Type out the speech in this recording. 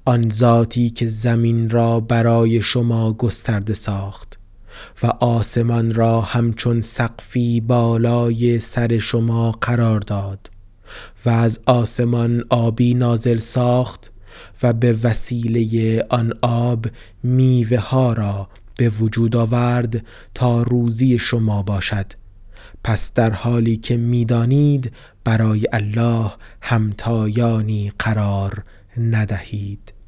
آن ذاتی که زمین را برای شما گسترده ساخت و آسمان را همچون سقفی بالای سر شما قرار داد و از آسمان آبی نازل ساخت و به وسیله آن آب میوه ها را به وجود آورد تا روزی شما باشد. پس در حالی که می‌دانید برای الله همتایانی قرار ندهید.